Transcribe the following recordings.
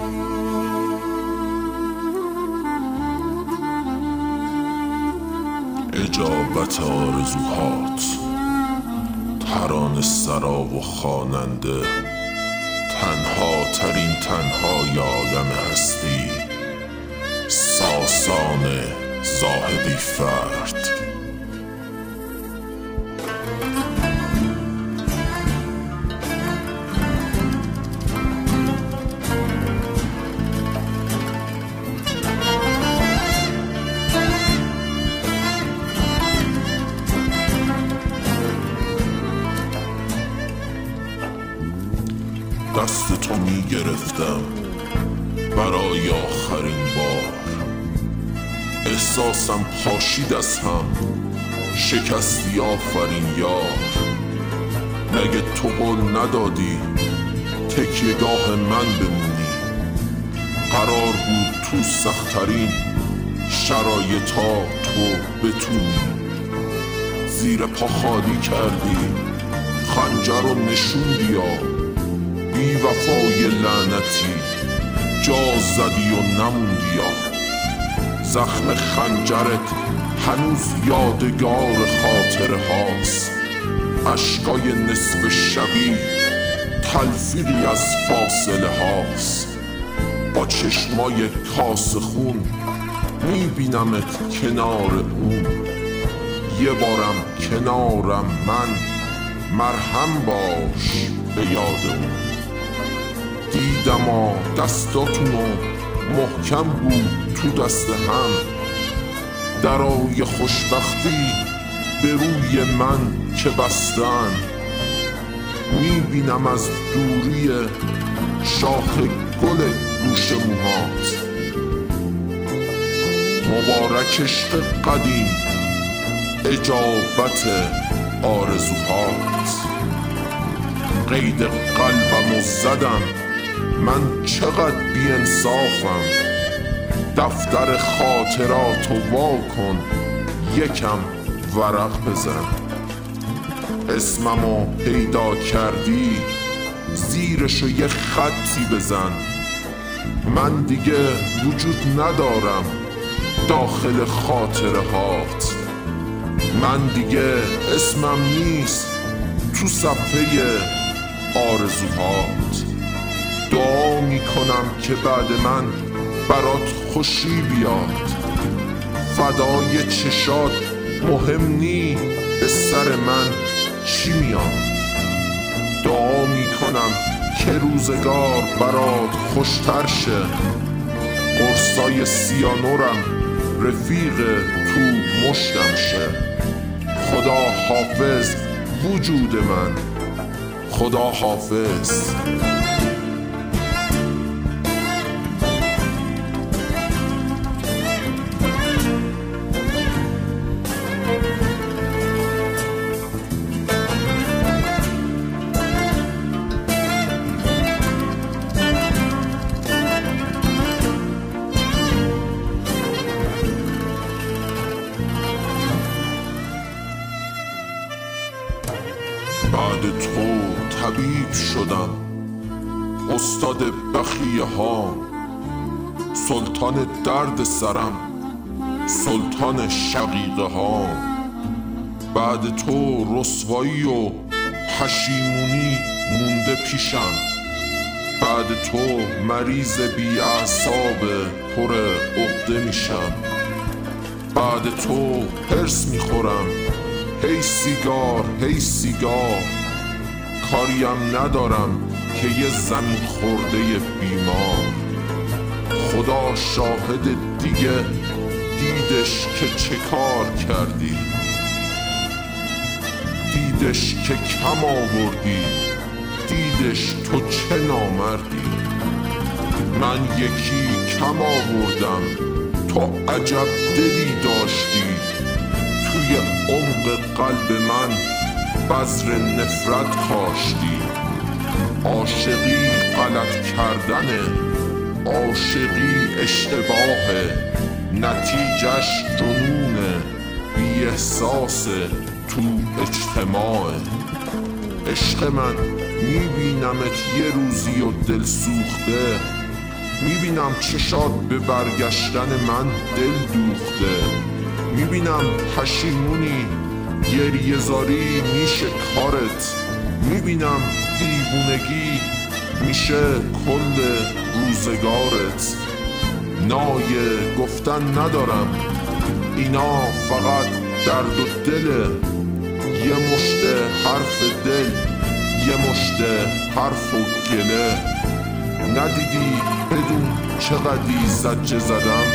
اجابت آرزوهات، ترانه سرا و خواننده، تنها ترین تنهای عالم هستی، ساسان زاهدی فرد. دست تو می گرفتم برای آخرین بار، احساسم پاشید از هم، شکستی آفرین یار. نگه تو قول ندادی تکیهگاه من بمونی، قرار بود تو سخت‌ترین شرایطا تو بتونی. زیر پا خالی کردی، خنجر رو نشوندی یا بی وفای لعنتی، جا زدی و نموندی یا زخم خنجرت هنوز یادگار خاطره هاست. اشکای نصف شبی تلفیقی از فاصله هاست. با چشمای کاسه خون میبینمت کنار اون، یه بارم کنارم من، مرهم باش به یاد اون. دیدم دستاتونو محکم بود تو دست هم، درای خوشبختی به روی من که بستن. میبینم از دوری شاخ گل گوش موهات، مبارک عشق قدیم، اجابت آرزوهات. قید قلبمو زدم، من چقدر بی‌انصافم. دفتر خاطراتو وا کن، یکم ورق بزن. اسممو پیدا کردی، زیرشو یه خطی بزن. من دیگه وجود ندارم داخل خاطره هات، من دیگه اسمم نیست تو صفحه آرزوهات. دعا میکنم که بعد من برات خوشی بیاد، فدای چشات مهم نی به سر من چی میاد. دعا میکنم که روزگار برات خوشتر شه، قرصای سیانورم رفیق تو مشتم شه. خدا حافظ وجود من، خدا حافظ. بعد تو طبیب شدم، استاد بخیه ها، سلطان درد سرم، سلطان شقیقه ها. بعد تو رسوایی و پشیمونی مونده پیشم، بعد تو مریض بی اعصاب پر عقده میشم. بعد تو هرس میخورم، هی سیگار هی سیگار. کاریم ندارم که یه زمین خورده بیمار. خدا شاهد دیگه دیدش که چه کار کردی، دیدش که کم آوردی، دیدش تو چه نامردی. من یکی کم آوردم، تو عجب دلی داشتی. توی عمق قلب من بذر نفرت کاشتی. عاشقی غلط کردنه، عاشقی اشتباهه، نتیجش جنونه، بی احساس تو اجتماعه. عشق من میبینمت یه روزی و دل سوخته، میبینم چشات به برگشتن من دل دوخته، میبینم پشیمونی گریه زاری میشه کارت، میبینم دیوونگی میشه کل روزگارت. نای گفتن ندارم، اینا فقط درد و دله، یه مشت حرف دل، یه مشت حرف و گله. ندیدی بدون چقدی زجه زدم؟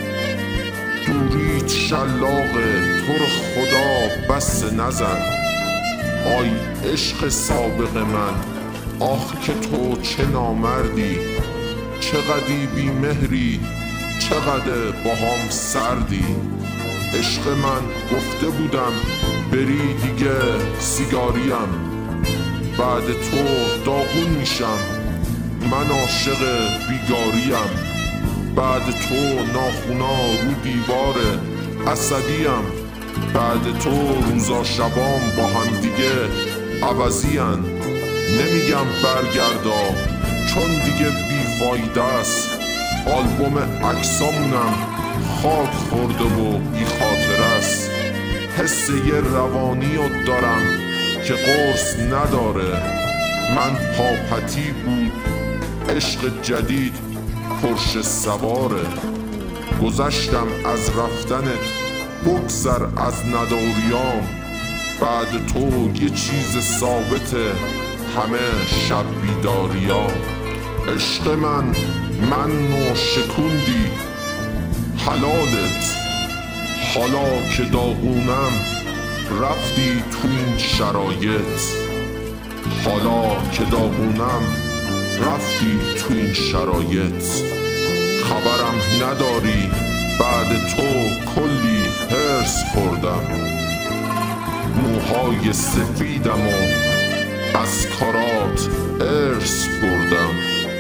دوریت شلاقه، تو رو خدا بس نزن. آی عشق سابق من، آخ که تو چه نامردی، چقدی بی مهری، چقدر باهام سردی. عشق من گفته بودم بری دیگه سیگاریم، بعد تو داغون میشم، من عاشق بیگاریم. بعد تو ناخونا رو دیوار اسدیم، بعد تو روزا شبام با هم دیگه عوضین. نمیگم برگردا چون دیگه بیفایده است، آلبوم عکسامونم خاک خورده و بی خاطر است. حس یه روانی رو دارم که قرص نداره، من پاپتی بود عشق جدید پرش سواره. گذشتم از رفتنت بگذر از نداریام، بعد تو یه چیز ثابته همه شب بیداریام. عشق من نو شکوندی حلالت، حالا که داغونم رفتی تو این شرایط، حالا که داغونم رفتی تو این شرایط. خبرم نداری بعد تو کلی هرس خوردم، موهای سفیدم و از کارات ارث بردم،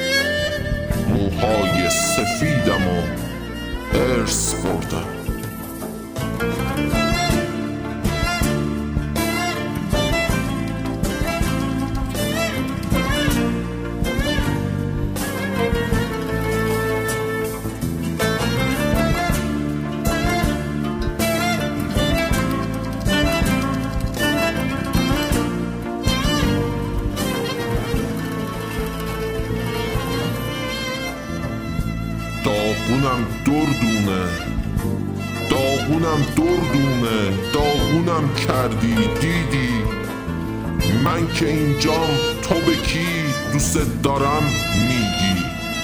موهای سفیدم و ارث بردم. داغونم دردونه، داغونم دردونه، داغونم کردی دیدی من که اینجام، تو به کی دوست دارم میگی؟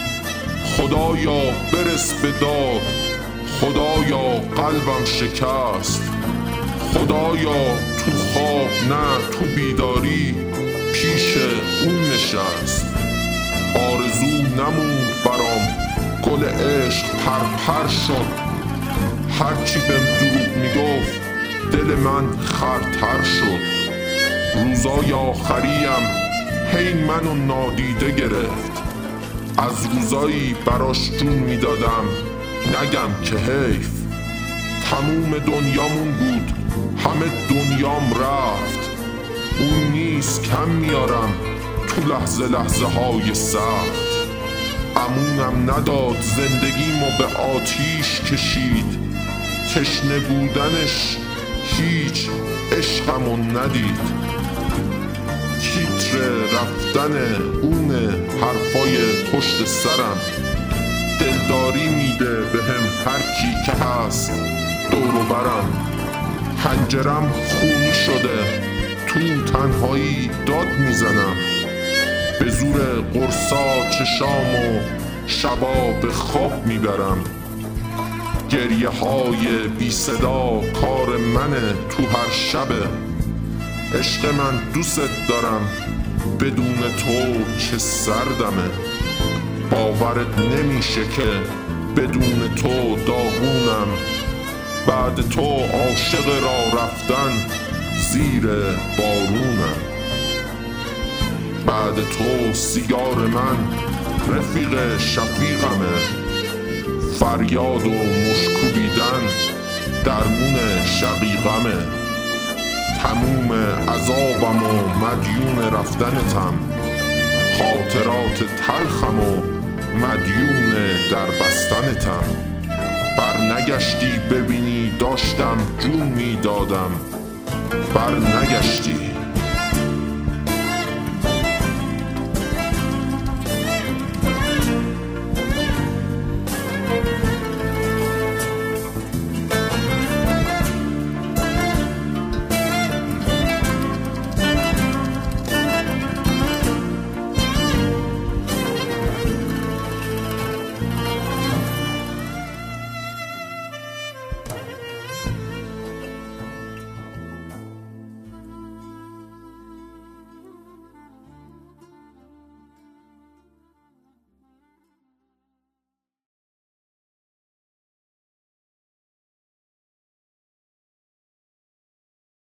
خدایا برس به داد، خدایا قلبم شکست، خدایا تو خواب نه تو بیداری پیش اون نشست. آرزو نموند برام، گل عشق پرپر شد، هرچی بهم دروغ میگفت دل من خرتر شد. روزای آخریم هی منو نادیده گرفت، از روزایی براش جون میدادم نگم که حیف. تموم دنیامون بود همه دنیام رفت، اون نیست کم میارم تو لحظه لحظه های سخت. عمونم نداد زندگیمو به آتیش کشید، تشنه بودنش هیچ عشقمو ندید. تیتر رفتن اونه حرفای پشت سرم، دلداری میده بهم هر کی که هست دورو برم. پنجرم خونی شده تو تنهایی داد میزنم، به زور قرصا چشامو شبا به خواب میبرم. گریه های بی صدا کار منه تو هر شبه، عشق من دوست دارم بدون تو چه سردمه. باورت نمیشه که بدون تو داغونم، بعد تو عاشق را رفتن زیر بارونم. بعد تو سیگار من رفیق شفیقمه، فریاد و مشکوبیدن درمون شقیقمه. تموم عذابم و مدیون رفتنتم، خاطرات تلخم و مدیون در بستنتم. بر نگشتی ببینی داشتم جون میدادم، بر نگشتی